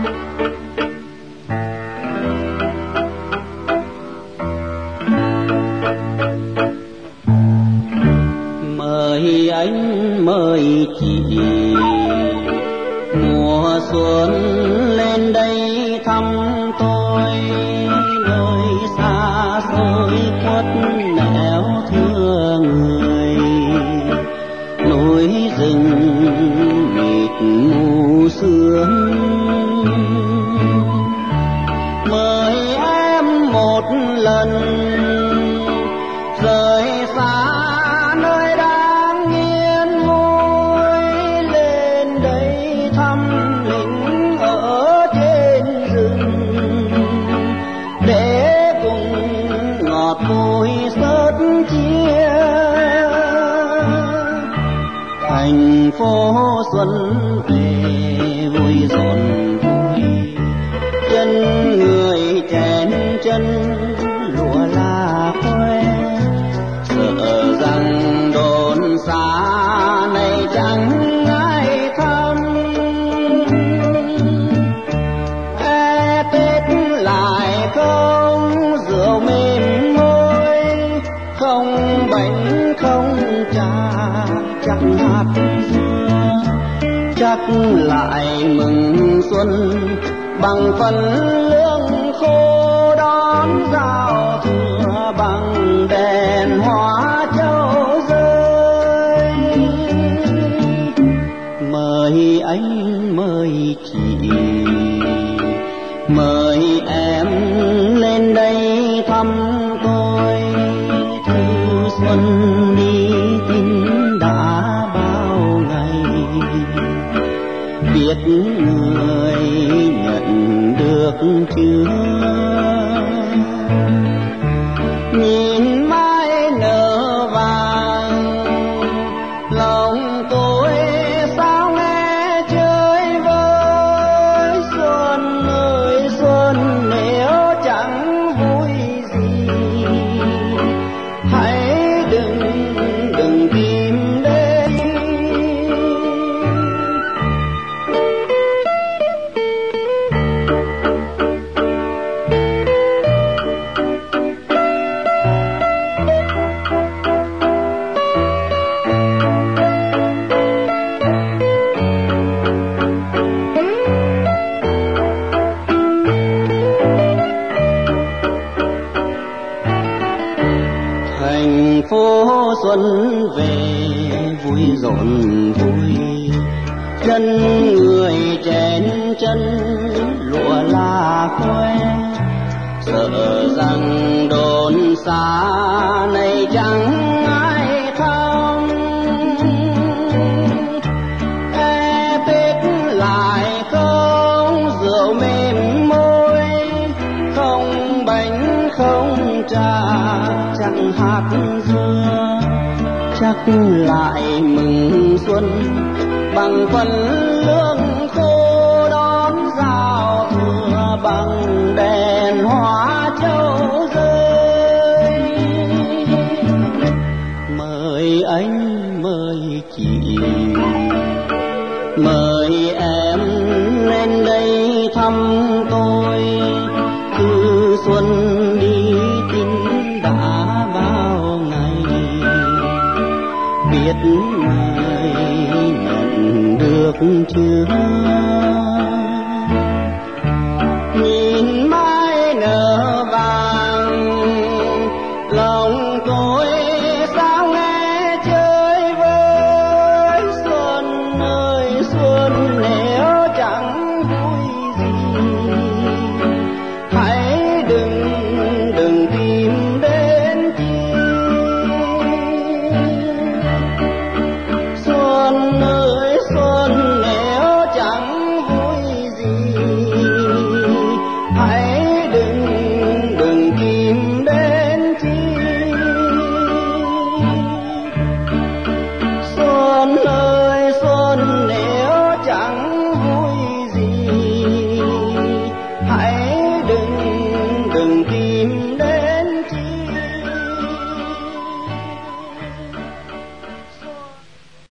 Mời anh mời chị mùa xuân lên đây thăm tôi, nơi xa xôi khuất nẻo thương người, núi rừng mịt mù sương. Mời em một lần rời xa nơi đang yên vui, lên đây thăm lính ở trên rừng, để cùng ngọt vui sớt chia. Thành phố xuân về vui rộn vui, chân người chen chân lụa là khoe, sợ rằng đồn xa này chẳng ai thăm. Tết lại không rượu mềm môi, không bánh không trà, chắc hạt dưa, chắc lại mừng xuân bằng phần lương khô đón giao thừa bằng đèn hoa châu rơi. Mời anh mời chị mời em lên đây thăm tôi, thu xuân đi tin đã bao ngày, biết người nhận được chưa. Nhìn mai nở vàng lòng tôi sao nghe chơi vơi. Xuân ơi xuân, nếu chẳng vui gì hãy đừng tìm đến. Thành phố xuân về vui rộn vui, chân người chen chân lụa là khoe, sợ rằng đồn xa này chẳng ai thăm. Tết lại không rượu mềm môi, không bánh không trà, chẳng hạt dưa, chắc lại mừng xuân bằng phần lương khô đón giao thừa bằng đèn hoa châu rơi. Mời anh mời chị mời em lên đây thăm tôi, thư xuân đi tin đã bao ngày, biết người nhận được chưa.